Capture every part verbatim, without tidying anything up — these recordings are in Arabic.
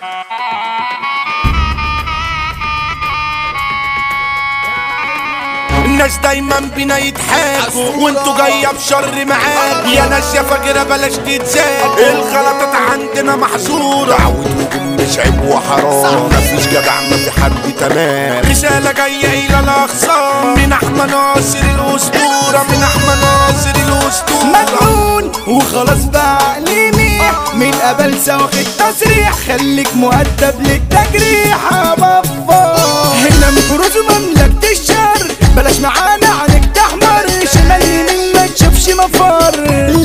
الناس دايما بينا يضحكوا وانتوا جايه بشر معاك يا ناس يا فاكره بلاش تتزاكوا الغلطات عندنا محظوره عود وجم مش عيب وحرام مفيش جدع مفي حد تمام رساله جايه الى الاخصام من احمد ناصر الاسطوره من احمد ناصر الاسطوره مجنون وخلاص بقى عقلي ميح من قبل واخد تصريح خليك مؤدب للتجريح يا بابا هنا مفروض مملكة الشر بلاش معانا عنك تحمر شمال يمين ما تشوفش مفر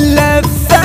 لفة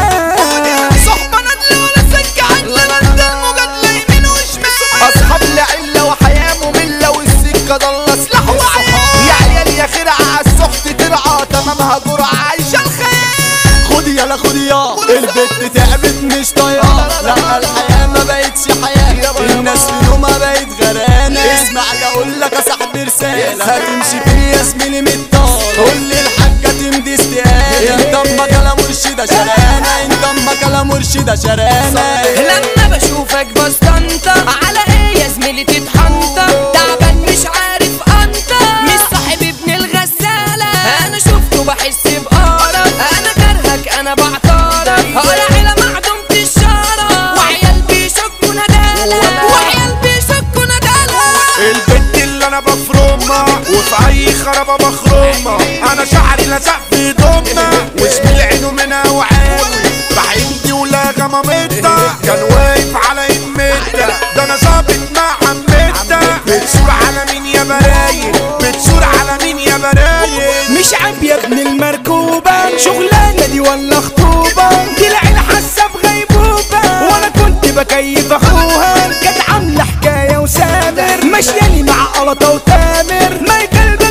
صحبة ندل ولا سكة عندنا انت المجادلة يمين وشمال اصحاب لعلة وحياة مملة والسكة ضل سلاح وعيال يا عيال يا خرعة عالسحت ترعى تمامها جرعة عايشة الخيال خد يلا خد يا البت تعبت مش طايقة لا الحياة ما بقتش حياة الناس في يومها بقت غرانة اسمع لي اقول لك يا صاحبي رسالة هتمشي فين يا زميلي متطار قول لي الحاجة تمدي استقالة انت امك يا مرشدة شرانة انت امك يا مرشدة شرانة لما بشوفك بستنطة على ايه يا زميلي تتحنطة تعبان مش عارف انت مش صاحب ابن الغسالة انا شفته بحس بقرف انا كرهك انا بعترف يا عيلة معدومة الشرف وعيال بيشكوا ندالة وعيال بيشكوا ندالة البت اللي انا بفرمها وفي اي خرابه بخرمها انا شعري لزق في ضمها واسمي عينه منها وعاوي بحبني ولا غمامتها كان واقف على يمتها ده انا ظابط مع عمتها بتسور على مين يا برايق بتسور على مين يا برايق مش عيب يا ابن المركوبة شغلانة دي ولا خطوبة دي العيلة حاسة بغيبوبة وانا كنت بكيف اخوها كانت عاملة حكاية وسامر ماشيالي مع قلطة وتامر ما يقلبك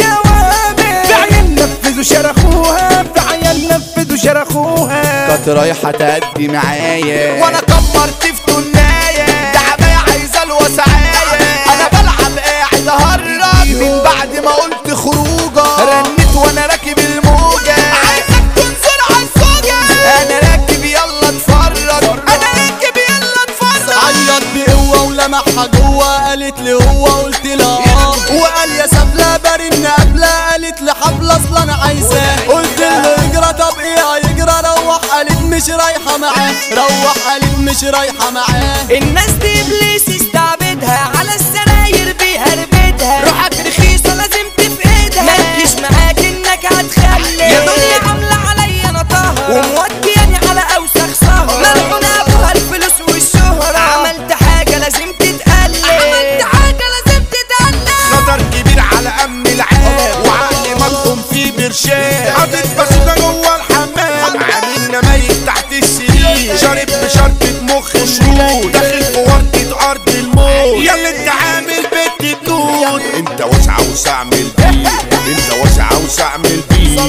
الدوامر في عيال نفذوا شرخوها في عيال نفذوا شرخوها كانت رايحة تأدي معايا وانا كبرت في تناية ده عباية عايزة الوسعاية انا بلعب قاعد اهرج من بعد ما قلت خروجة رنت وانا راكب الموجة عايزك تنزل عالسوجة انا راكب يلا اتفرج انا راكب يلا اتفرج عيط بقوة ولمحها جوه قالت لي هو قلت لها اه وقال يا سفلة برن قبلها قالت لي حبل اصل انا عايزاه قلت له اجرى طب ايه هيجرى روح قالت مش رايحة معاه روح قالت مش رايحة معاه الناس دي ابليس استعبدها على السراير بيهربدها روحك رخيصة لازم تفقدها ما تجيش معاك انك هتخلي يا دنيا عاملة عليا نطاها ومودياني على اوسخ سهرة ملعونة ابوها الفلوس والشهرة عملت حاجة لازم تتقلب عملت حاجة لازم تتقلب خطر كبير على امن العام وعقلي مطحون فيه برشام حاطط بازوكا جوه الحمام عامل نمايك تحت السرير شارب بشرطة مخ شروط داخل في ورطة ارض الموت ياللي انت عامل بنت بنود انت واسع وسع اعمل بيه انت واسع وسع اعمل بيه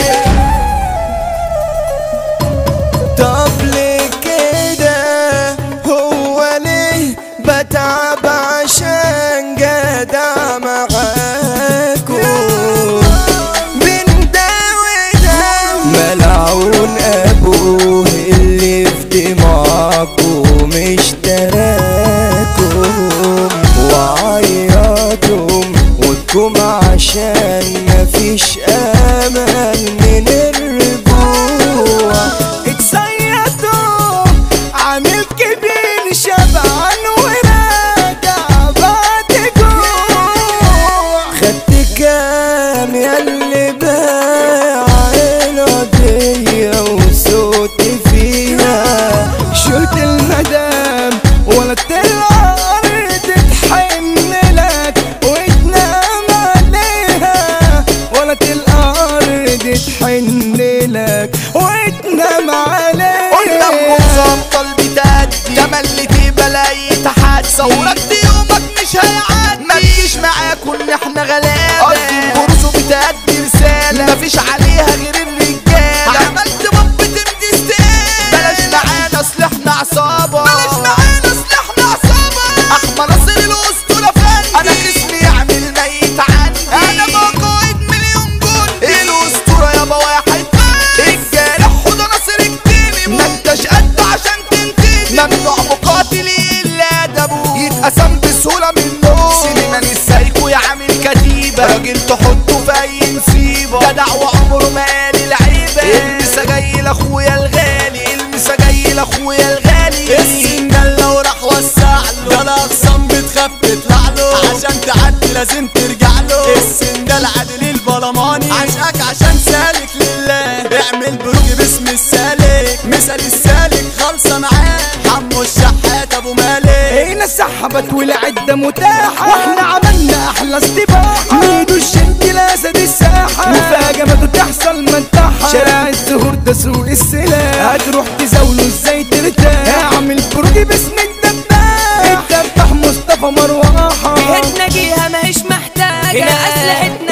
طب ليه كده هو ليه بتعب عشان جدع معاكو من ده وده ملعون ابوه اللي في دماغكم اشتراكم وعيطهم وادكم عشان مفيش امل من الرجوع اتصيدوا عامل كبير شبعان وراجع بعد جوع خدت كام ياللي باع القضية وصوت فيها شلت المدام ولا الارض تحملك وتنام عليها ولا الارض تحنلك وتنام عليها قدامكم ظبطة بتأدي تملتي بلاقي تحت صورك يومك مش هيعدي ما تجيش معاكم ان احنا غلابة قصدي الغرزة بتأدي رسالة مفيش عليها غير الرجالة عملت باب تمدي استقالة بلاش معانا اصل احنا عصابة بلاش معانا اصل احنا عصابة احمد ناصر الاسطورة فندي انا اسمي يعمل ميت عندي انا بقائد مليون جندي الاسطورة يابا واحد الجارح حوضة ناصر الكتيني ما انتش قد عشان تنتهي ممنوع مقاتل الا له ده الاقسام بتخاف تطلع له عشان تعدي لازم ترجع له السن ده العدل البلماني عشقك عشان سالك لله اعمل بروج باسم السالك مثل السالك خالصه معاه حمو الشحات ابو مالك هنا السحبت والعدة متاحة واحنا عملنا احلى استباحة ميدو الشنك الاسد الساحة مفاجأة تحصل منتحة شارع الزهور ده سوق السلاح هتروح تزاوله ازاي ترتاح اعمل بروج باسم الدباح الدباح مصطفى مروحة جهتنا جيها ماهيش محتاجة هنا اسلحتنا